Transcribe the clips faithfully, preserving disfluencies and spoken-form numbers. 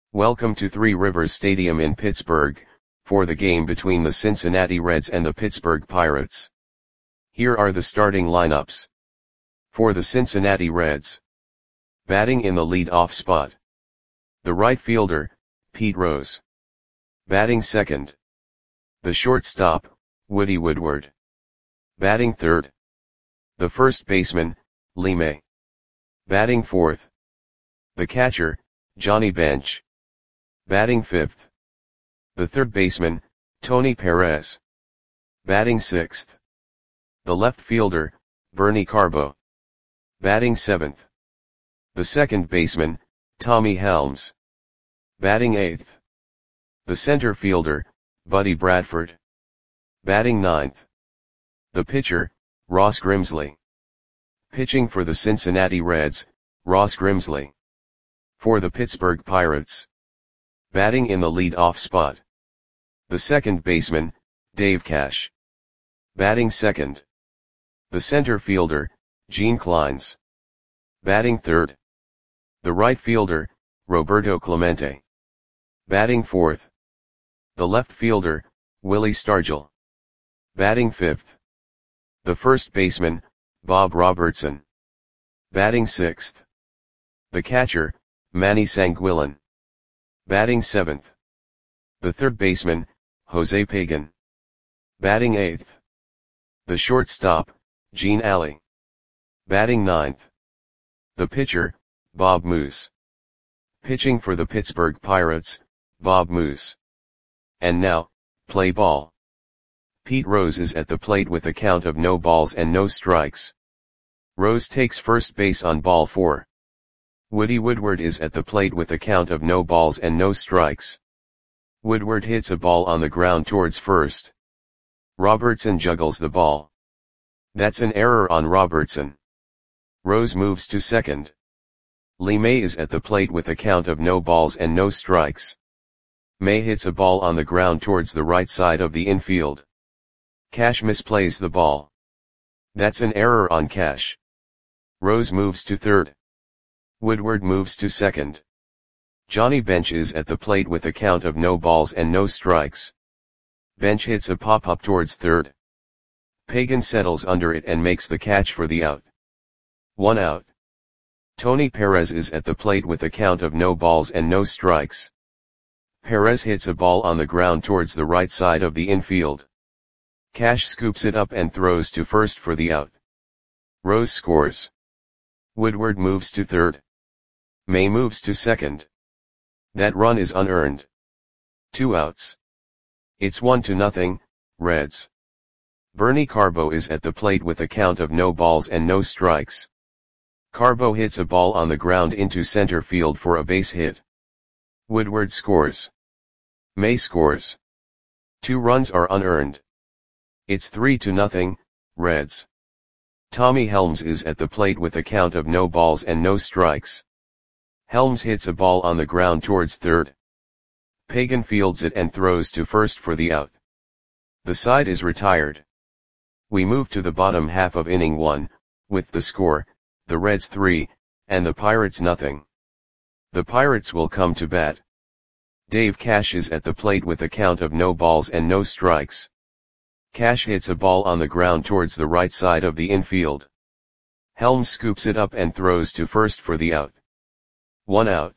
Welcome to Three Rivers Stadium in Pittsburgh, for the game between the Cincinnati Reds and the Pittsburgh Pirates. Here are the starting lineups. For the Cincinnati Reds. Batting in the lead-off spot. The right fielder, Pete Rose. Batting second. The shortstop, Woody Woodward. Batting third. The first baseman, Lee May. Batting fourth. The catcher, Johnny Bench. Batting fifth. The third baseman, Tony Perez. Batting sixth. The left fielder, Bernie Carbo. Batting seventh. The second baseman, Tommy Helms. Batting eighth. The center fielder, Buddy Bradford. Batting ninth. The pitcher, Ross Grimsley. Pitching for the Cincinnati Reds, Ross Grimsley. For the Pittsburgh Pirates. Batting in the lead-off spot. The second baseman, Dave Cash. Batting second. The center fielder, Gene Clines. Batting third. The right fielder, Roberto Clemente. Batting fourth. The left fielder, Willie Stargell. Batting fifth. The first baseman, Bob Robertson. Batting sixth. The catcher, Manny Sanguillen. Batting seventh. The third baseman, Jose Pagan. Batting eighth. The shortstop, Gene Alley. Batting ninth. The pitcher, Bob Moose. Pitching for the Pittsburgh Pirates, Bob Moose. And now, play ball. Pete Rose is at the plate with a count of no balls and no strikes. Rose takes first base on ball four. Woody Woodward is at the plate with a count of no balls and no strikes. Woodward hits a ball on the ground towards first. Robertson juggles the ball. That's an error on Robertson. Rose moves to second. Lee May is at the plate with a count of no balls and no strikes. May hits a ball on the ground towards the right side of the infield. Cash misplays the ball. That's an error on Cash. Rose moves to third. Woodward moves to second. Johnny Bench is at the plate with a count of no balls and no strikes. Bench hits a pop-up towards third. Pagan settles under it and makes the catch for the out. One out. Tony Perez is at the plate with a count of no balls and no strikes. Perez hits a ball on the ground towards the right side of the infield. Cash scoops it up and throws to first for the out. Rose scores. Woodward moves to third. May moves to second. That run is unearned. Two outs. It's one to nothing, Reds. Bernie Carbo is at the plate with a count of no balls and no strikes. Carbo hits a ball on the ground into center field for a base hit. Woodward scores. May scores. Two runs are unearned. It's three to nothing, Reds. Tommy Helms is at the plate with a count of no balls and no strikes. Helms hits a ball on the ground towards third. Pagan fields it and throws to first for the out. The side is retired. We move to the bottom half of inning one, with the score, the Reds three, and the Pirates nothing. The Pirates will come to bat. Dave Cash is at the plate with a count of no balls and no strikes. Cash hits a ball on the ground towards the right side of the infield. Helms scoops it up and throws to first for the out. One out.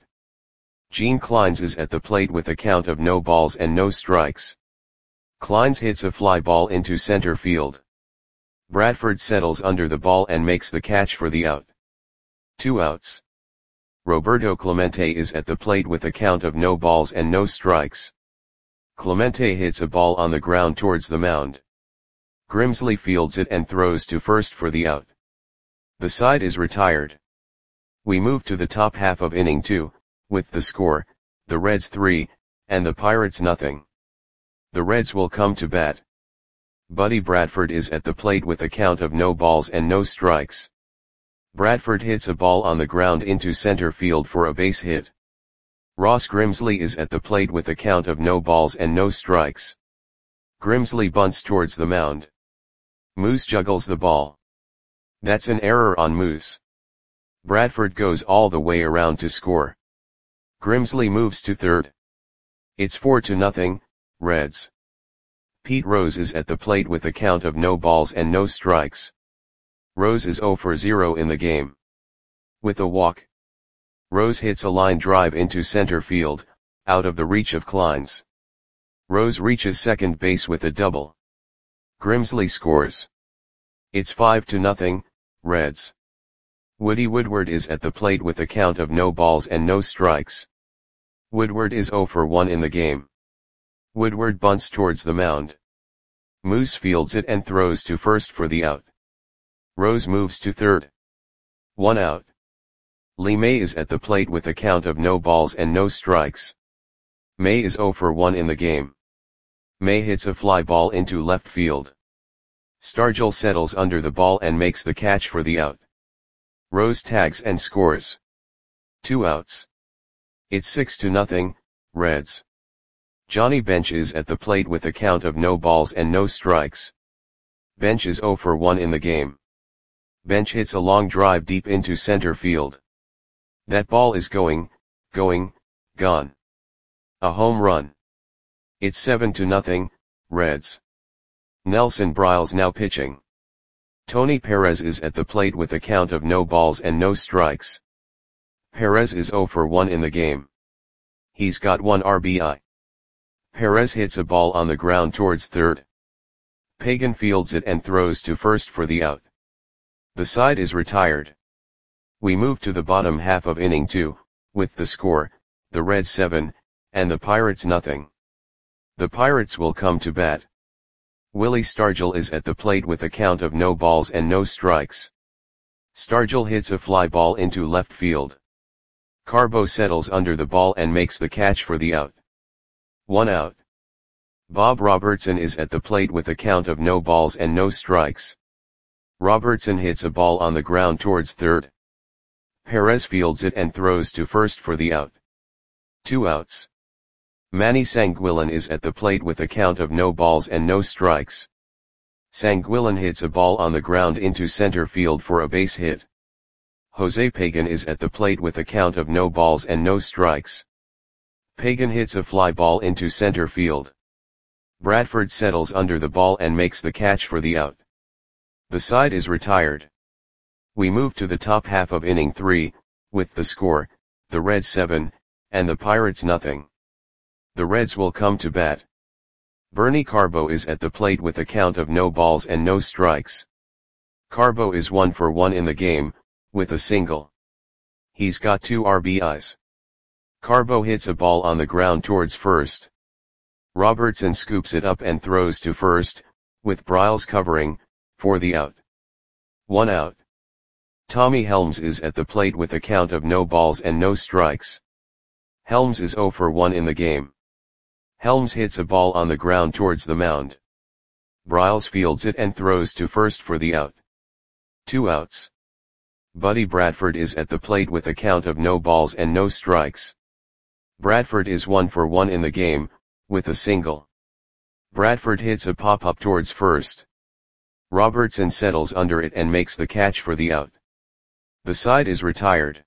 Gene Clines is at the plate with a count of no balls and no strikes. Clines hits a fly ball into center field. Bradford settles under the ball and makes the catch for the out. Two outs. Roberto Clemente is at the plate with a count of no balls and no strikes. Clemente hits a ball on the ground towards the mound. Grimsley fields it and throws to first for the out. The side is retired. We move to the top half of inning two, with the score, the Reds three, and the Pirates nothing. The Reds will come to bat. Buddy Bradford is at the plate with a count of no balls and no strikes. Bradford hits a ball on the ground into center field for a base hit. Ross Grimsley is at the plate with a count of no balls and no strikes. Grimsley bunts towards the mound. Moose juggles the ball. That's an error on Moose. Bradford goes all the way around to score. Grimsley moves to third. It's four to nothing, Reds. Pete Rose is at the plate with a count of no balls and no strikes. Rose is zero for zero in the game. With a walk, Rose hits a line drive into center field, out of the reach of Kleins. Rose reaches second base with a double. Grimsley scores. It's five to nothing, Reds. Woody Woodward is at the plate with a count of no balls and no strikes. Woodward is zero for one in the game. Woodward bunts towards the mound. Moose fields it and throws to first for the out. Rose moves to third. One out. Lee May is at the plate with a count of no balls and no strikes. May is zero for one in the game. May hits a fly ball into left field. Stargell settles under the ball and makes the catch for the out. Rose tags and scores. Two outs. It's six to nothing, Reds. Johnny Bench is at the plate with a count of no balls and no strikes. Bench is zero for one in the game. Bench hits a long drive deep into center field. That ball is going, going, gone. A home run. It's seven to nothing, Reds. Nelson Briles now pitching. Tony Perez is at the plate with a count of no balls and no strikes. Perez is zero for one in the game. He's got one R B I. Perez hits a ball on the ground towards third. Pagan fields it and throws to first for the out. The side is retired. We move to the bottom half of inning two, with the score, the Reds seven, and the Pirates nothing. The Pirates will come to bat. Willie Stargell is at the plate with a count of no balls and no strikes. Stargell hits a fly ball into left field. Carbo settles under the ball and makes the catch for the out. One out. Bob Robertson is at the plate with a count of no balls and no strikes. Robertson hits a ball on the ground towards third. Perez fields it and throws to first for the out. Two outs. Manny Sanguillen is at the plate with a count of no balls and no strikes. Sanguillen hits a ball on the ground into center field for a base hit. Jose Pagan is at the plate with a count of no balls and no strikes. Pagan hits a fly ball into center field. Bradford settles under the ball and makes the catch for the out. The side is retired. We move to the top half of inning three, with the score, the Reds seven, and the Pirates nothing. The Reds will come to bat. Bernie Carbo is at the plate with a count of no balls and no strikes. Carbo is one for one in the game, with a single. He's got two R B Is. Carbo hits a ball on the ground towards first. Robertson scoops it up and throws to first, with Briles covering, for the out. One out. Tommy Helms is at the plate with a count of no balls and no strikes. Helms is zero for one in the game. Helms hits a ball on the ground towards the mound. Briles fields it and throws to first for the out. Two outs. Buddy Bradford is at the plate with a count of no balls and no strikes. Bradford is one for one in the game, with a single. Bradford hits a pop-up towards first. Robertson settles under it and makes the catch for the out. The side is retired.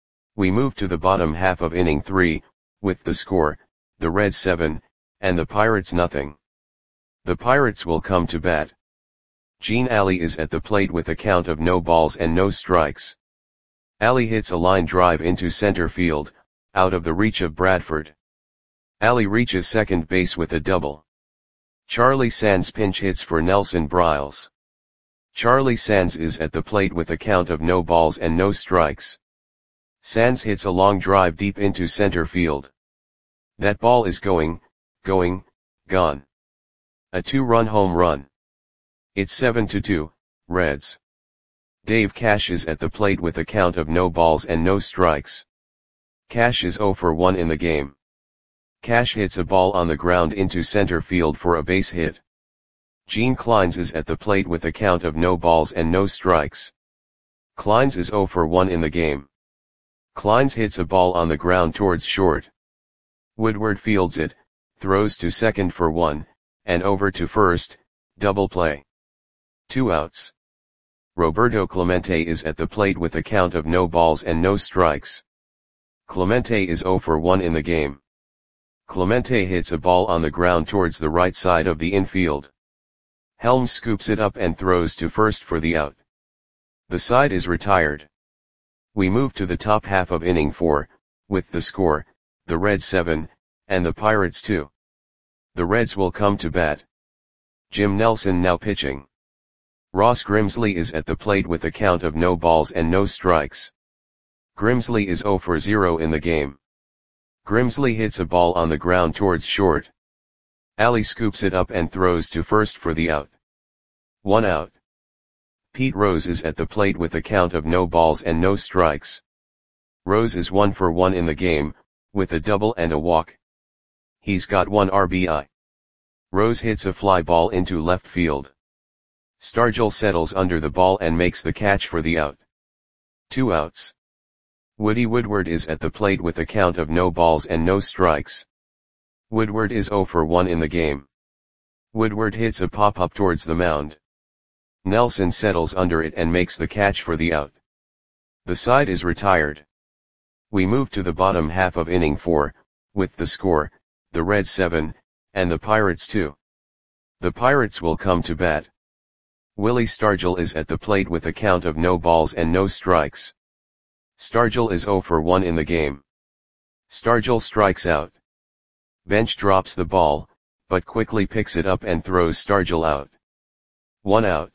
We move to the bottom half of inning three, with the score, the Reds seven, and the Pirates nothing. The Pirates will come to bat. Gene Alley is at the plate with a count of no balls and no strikes. Alley hits a line drive into center field, out of the reach of Bradford. Alley reaches second base with a double. Charlie Sands pinch hits for Nelson Briles. Charlie Sands is at the plate with a count of no balls and no strikes. Sands hits a long drive deep into center field. That ball is going, going, gone. A two-run home run. It's seven to two, Reds. Dave Cash is at the plate with a count of no balls and no strikes. Cash is zero for one in the game. Cash hits a ball on the ground into center field for a base hit. Gene Kleins is at the plate with a count of no balls and no strikes. Kleins is zero for one in the game. Kleins hits a ball on the ground towards short. Woodward fields it, throws to second for one, and over to first, double play. Two outs. Roberto Clemente is at the plate with a count of no balls and no strikes. Clemente is zero for one in the game. Clemente hits a ball on the ground towards the right side of the infield. Helms scoops it up and throws to first for the out. The side is retired. We move to the top half of inning four, with the score, the Reds seven, and the Pirates two. The Reds will come to bat. Jim Nelson now pitching. Ross Grimsley is at the plate with a count of no balls and no strikes. Grimsley is zero for zero in the game. Grimsley hits a ball on the ground towards short. Ali scoops it up and throws to first for the out. One out. Pete Rose is at the plate with a count of no balls and no strikes. Rose is one for one in the game, with a double and a walk. He's got one R B I. Rose hits a fly ball into left field. Stargell settles under the ball and makes the catch for the out. Two outs. Woody Woodward is at the plate with a count of no balls and no strikes. Woodward is zero for one in the game. Woodward hits a pop-up towards the mound. Nelson settles under it and makes the catch for the out. The side is retired. We move to the bottom half of inning four, with the score, the Reds seven, and the Pirates two. The Pirates will come to bat. Willie Stargell is at the plate with a count of no balls and no strikes. Stargell is zero for one in the game. Stargell strikes out. Bench drops the ball, but quickly picks it up and throws Stargell out. One out.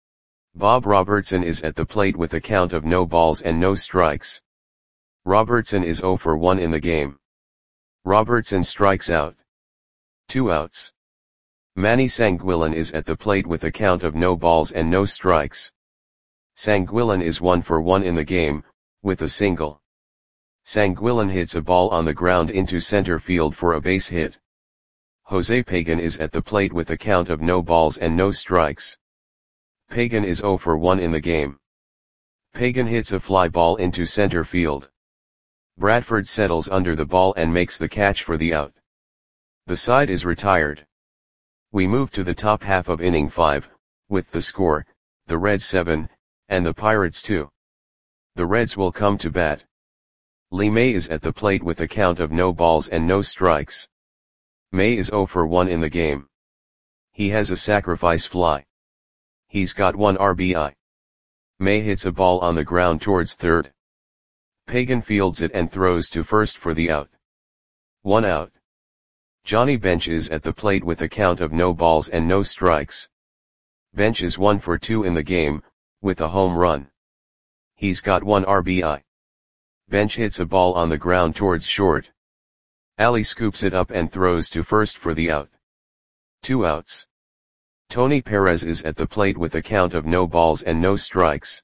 Bob Robertson is at the plate with a count of no balls and no strikes. Robertson is zero for one in the game. Robertson strikes out. Two outs. Manny Sanguillen is at the plate with a count of no balls and no strikes. Sanguillen is one for one in the game, with a single. Sanguillen hits a ball on the ground into center field for a base hit. Jose Pagan is at the plate with a count of no balls and no strikes. Pagan is zero for one in the game. Pagan hits a fly ball into center field. Bradford settles under the ball and makes the catch for the out. The side is retired. We move to the top half of inning five, with the score, the Reds seven, and the Pirates two. The Reds will come to bat. Lee May is at the plate with a count of no balls and no strikes. May is zero for one in the game. He has a sacrifice fly. He's got one R B I. May hits a ball on the ground towards third. Pagan fields it and throws to first for the out. One out. Johnny Bench is at the plate with a count of no balls and no strikes. Bench is one for two in the game, with a home run. He's got one R B I. Bench hits a ball on the ground towards short. Ali scoops it up and throws to first for the out. Two outs. Tony Perez is at the plate with a count of no balls and no strikes.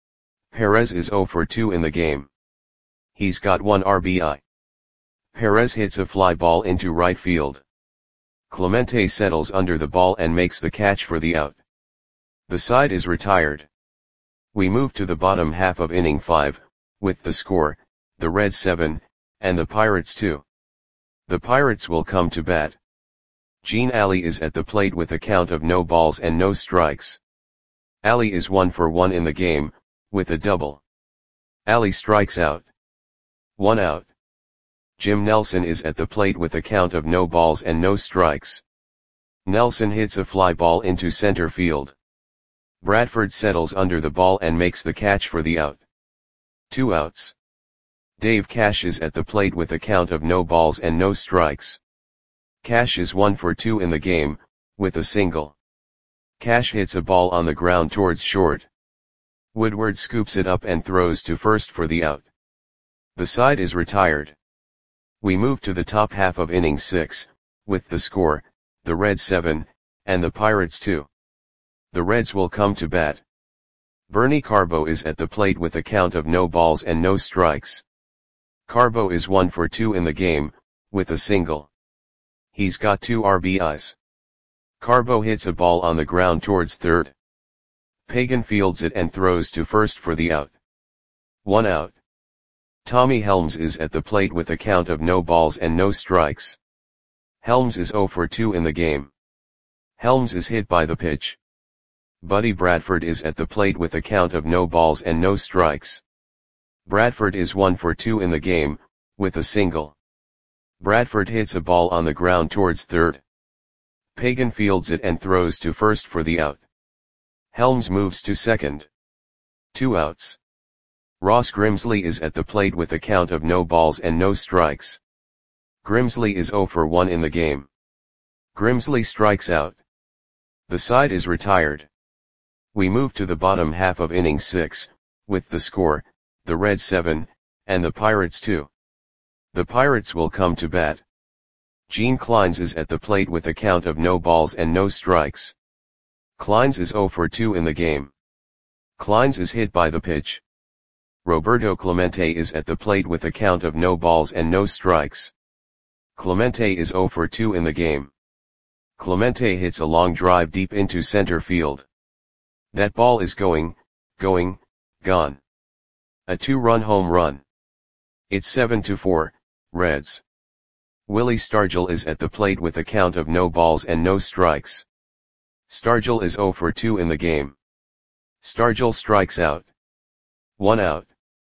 Perez is zero for two in the game. He's got one R B I. Perez hits a fly ball into right field. Clemente settles under the ball and makes the catch for the out. The side is retired. We move to the bottom half of inning five, with the score, the Reds seven, and the Pirates two. The Pirates will come to bat. Gene Ali is at the plate with a count of no balls and no strikes. Ali is one for one in the game, with a double. Ali strikes out. One out. Jim Nelson is at the plate with a count of no balls and no strikes. Nelson hits a fly ball into center field. Bradford settles under the ball and makes the catch for the out. Two outs. Dave Cash is at the plate with a count of no balls and no strikes. Cash is one for two in the game, with a single. Cash hits a ball on the ground towards short. Woodward scoops it up and throws to first for the out. The side is retired. We move to the top half of inning six, with the score, the Reds seven, and the Pirates two. The Reds will come to bat. Bernie Carbo is at the plate with a count of no balls and no strikes. Carbo is one for two in the game, with a single. He's got two R B Is. Carbo hits a ball on the ground towards third. Pagan fields it and throws to first for the out. One out. Tommy Helms is at the plate with a count of no balls and no strikes. Helms is zero for two in the game. Helms is hit by the pitch. Buddy Bradford is at the plate with a count of no balls and no strikes. Bradford is one for two in the game, with a single. Bradford hits a ball on the ground towards third. Pagan fields it and throws to first for the out. Helms moves to second. Two outs. Ross Grimsley is at the plate with a count of no balls and no strikes. Grimsley is zero for one in the game. Grimsley strikes out. The side is retired. We move to the bottom half of inning six, with the score, the Reds seven, and the Pirates two. The Pirates will come to bat. Gene Clines is at the plate with a count of no balls and no strikes. Clines is zero for two in the game. Clines is hit by the pitch. Roberto Clemente is at the plate with a count of no balls and no strikes. Clemente is zero for two in the game. Clemente hits a long drive deep into center field. That ball is going, going, gone. A two-run home run. It's seven to four, Reds. Willie Stargell is at the plate with a count of no balls and no strikes. Stargell is zero for two in the game. Stargell strikes out. One out.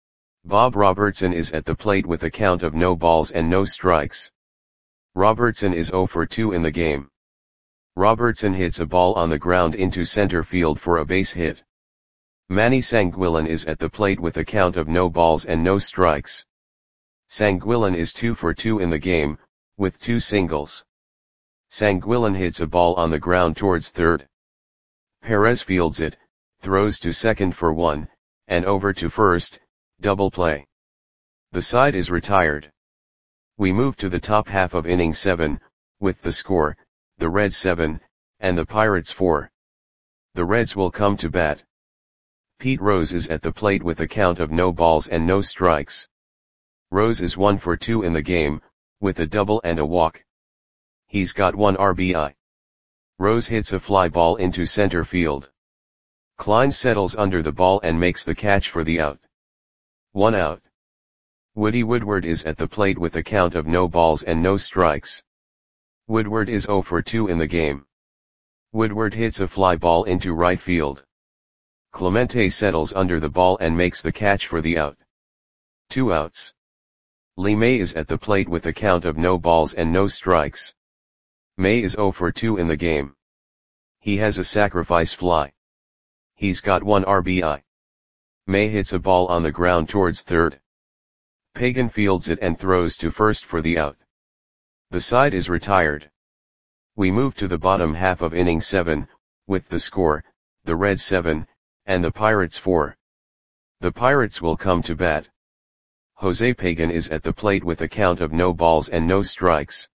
Bob Robertson is at the plate with a count of no balls and no strikes. Robertson is zero for two in the game. Robertson hits a ball on the ground into center field for a base hit. Manny Sanguillen is at the plate with a count of no balls and no strikes. Sanguillen is two for two in the game, with two singles. Sanguillen hits a ball on the ground towards third. Perez fields it, throws to second for one, and over to first, double play. The side is retired. We move to the top half of inning seven, with the score, the Reds seven, and the Pirates four. The Reds will come to bat. Pete Rose is at the plate with a count of no balls and no strikes. Rose is one for two in the game, with a double and a walk. He's got one R B I. Rose hits a fly ball into center field. Clines settles under the ball and makes the catch for the out. One out. Woody Woodward is at the plate with a count of no balls and no strikes. Woodward is zero for two in the game. Woodward hits a fly ball into right field. Clemente settles under the ball and makes the catch for the out. Two outs. Lee May is at the plate with a count of no balls and no strikes. May is zero for two in the game. He has a sacrifice fly. He's got one R B I. May hits a ball on the ground towards third. Pagan fields it and throws to first for the out. The side is retired. We move to the bottom half of inning seven, with the score, the Reds seven, and the Pirates four. The Pirates will come to bat. Jose Pagan is at the plate with a count of no balls and no strikes.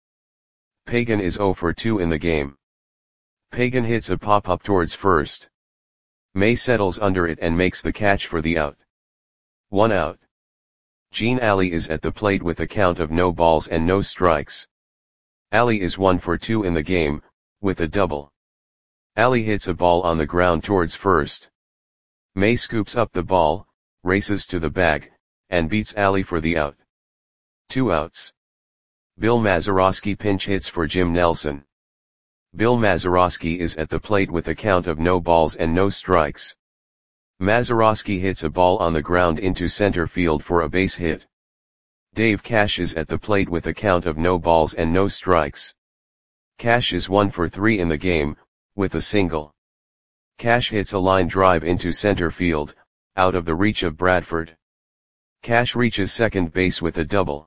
Pagan is zero for two in the game. Pagan hits a pop-up towards first. May settles under it and makes the catch for the out. One out. Gene Alley is at the plate with a count of no balls and no strikes. Alley is one for two in the game, with a double. Alley hits a ball on the ground towards first. May scoops up the ball, races to the bag, and beats Alley for the out. Two outs. Bill Mazeroski pinch hits for Jim Nelson. Bill Mazeroski is at the plate with a count of no balls and no strikes. Mazeroski hits a ball on the ground into center field for a base hit. Dave Cash is at the plate with a count of no balls and no strikes. Cash is one for three in the game, with a single. Cash hits a line drive into center field, out of the reach of Bradford. Cash reaches second base with a double.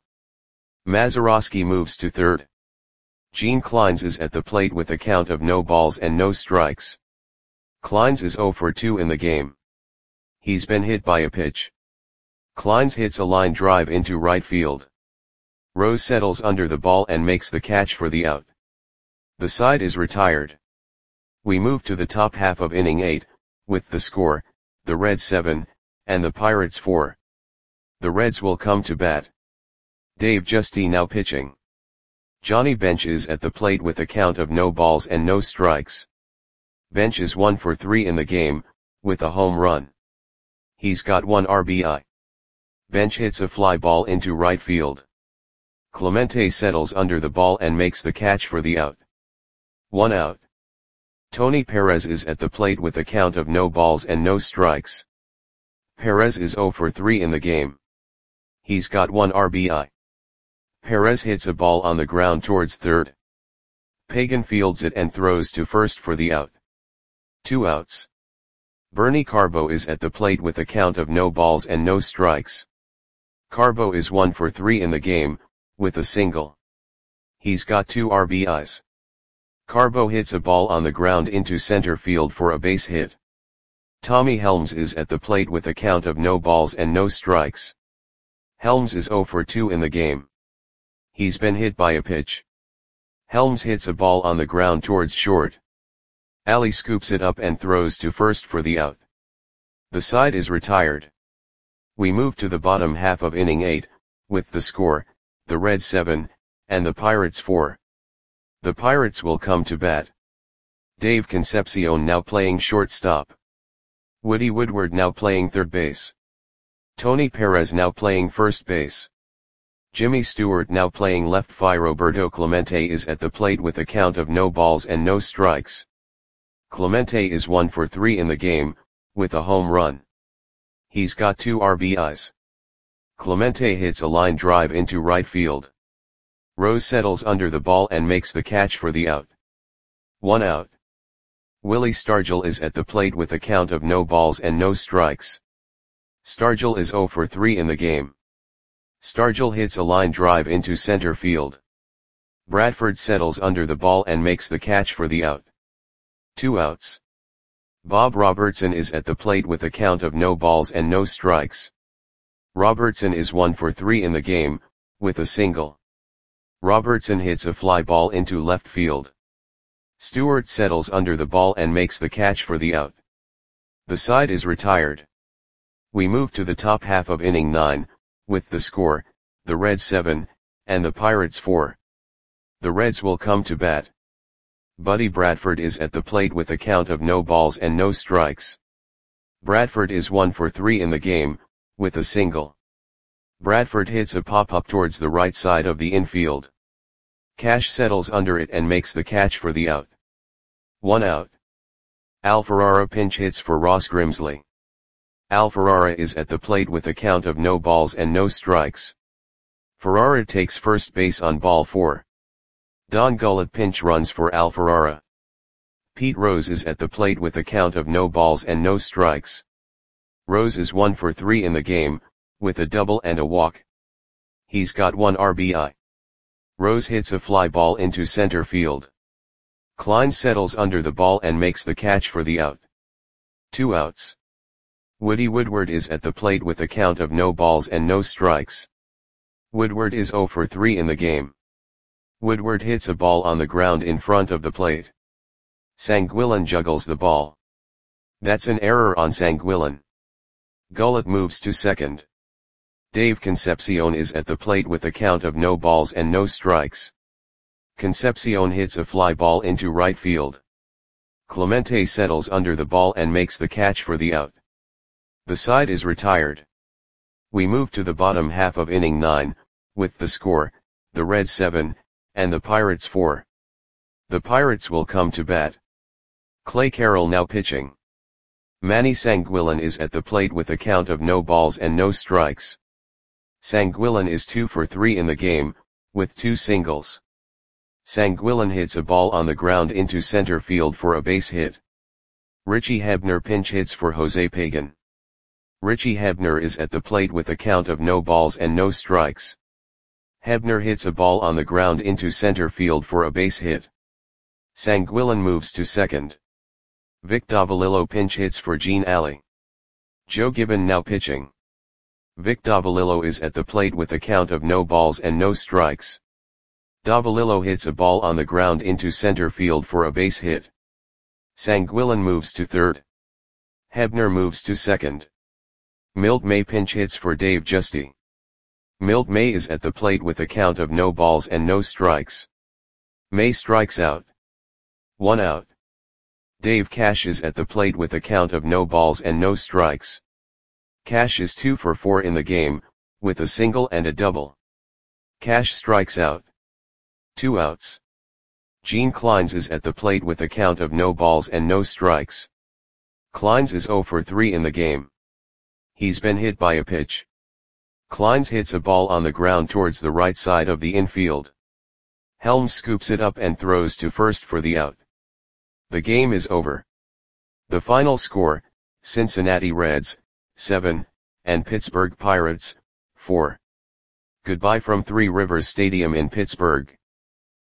Mazeroski moves to third. Gene Clines is at the plate with a count of no balls and no strikes. Clines is zero for two in the game. He's been hit by a pitch. Clines hits a line drive into right field. Rose settles under the ball and makes the catch for the out. The side is retired. We move to the top half of inning eight, with the score, the Reds seven, and the Pirates four. The Reds will come to bat. Dave Justy now pitching. Johnny Bench is at the plate with a count of no balls and no strikes. Bench is one for three in the game, with a home run. He's got one R B I. Bench hits a fly ball into right field. Clemente settles under the ball and makes the catch for the out. One out. Tony Perez is at the plate with a count of no balls and no strikes. Perez is zero for three in the game. He's got one R B I. Perez hits a ball on the ground towards third. Pagan fields it and throws to first for the out. Two outs. Bernie Carbo is at the plate with a count of no balls and no strikes. Carbo is one for three in the game, with a single. He's got two R B Is. Carbo hits a ball on the ground into center field for a base hit. Tommy Helms is at the plate with a count of no balls and no strikes. Helms is zero for two in the game. He's been hit by a pitch. Helms hits a ball on the ground towards short. Ali scoops it up and throws to first for the out. The side is retired. We move to the bottom half of inning eight, with the score, the Reds seven, and the Pirates four. The Pirates will come to bat. Dave Concepcion now playing shortstop. Woody Woodward now playing third base. Tony Perez now playing first base. Jimmy Stewart now playing left. Roberto Clemente is at the plate with a count of no balls and no strikes. Clemente is one for three in the game, with a home run. He's got two R B Is. Clemente hits a line drive into right field. Rose settles under the ball and makes the catch for the out. One out. Willie Stargell is at the plate with a count of no balls and no strikes. Stargell is zero for three in the game. Stargell hits a line drive into center field. Bradford settles under the ball and makes the catch for the out. Two outs. Bob Robertson is at the plate with a count of no balls and no strikes. Robertson is one for three in the game, with a single. Robertson hits a fly ball into left field. Stewart settles under the ball and makes the catch for the out. The side is retired. We move to the top half of inning nine, with the score, the Reds seven, and the Pirates four. The Reds will come to bat. Buddy Bradford is at the plate with a count of no balls and no strikes. Bradford is one for three in the game, with a single. Bradford hits a pop-up towards the right side of the infield. Cash settles under it and makes the catch for the out. One out. Al Ferrara pinch hits for Ross Grimsley. Al Ferrara is at the plate with a count of no balls and no strikes. Ferrara takes first base on ball four. Don Gullett pinch runs for Al Ferrara. Pete Rose is at the plate with a count of no balls and no strikes. Rose is one for three in the game, with a double and a walk. He's got one R B I. Rose hits a fly ball into center field. Klein settles under the ball and makes the catch for the out. Two outs. Woody Woodward is at the plate with a count of no balls and no strikes. Woodward is zero for three in the game. Woodward hits a ball on the ground in front of the plate. Sanguillen juggles the ball. That's an error on Sanguillen. Gullett moves to second. Dave Concepcion is at the plate with a count of no balls and no strikes. Concepcion hits a fly ball into right field. Clemente settles under the ball and makes the catch for the out. The side is retired. We move to the bottom half of inning nine, with the score, the Reds seven, and the Pirates four. The Pirates will come to bat. Clay Carroll now pitching. Manny Sanguillen is at the plate with a count of no balls and no strikes. Sanguillen is two for three in the game, with two singles. Sanguillen hits a ball on the ground into center field for a base hit. Richie Hebner pinch hits for Jose Pagan. Richie Hebner is at the plate with a count of no balls and no strikes. Hebner hits a ball on the ground into center field for a base hit. Sanguillen moves to second. Vic Davalillo pinch hits for Gene Alley. Joe Gibbon now pitching. Vic Davalillo is at the plate with a count of no balls and no strikes. Davalillo hits a ball on the ground into center field for a base hit. Sanguillen moves to third. Hebner moves to second. Milt May pinch hits for Dave Justy. Milt May is at the plate with a count of no balls and no strikes. May strikes out. One out. Dave Cash is at the plate with a count of no balls and no strikes. Cash is two for four in the game, with a single and a double. Cash strikes out. Two outs. Gene Kleins is at the plate with a count of no balls and no strikes. Kleins is zero for three in the game. He's been hit by a pitch. Kleins hits a ball on the ground towards the right side of the infield. Helms scoops it up and throws to first for the out. The game is over. The final score, Cincinnati Reds, seven, and Pittsburgh Pirates, four. Goodbye from Three Rivers Stadium in Pittsburgh.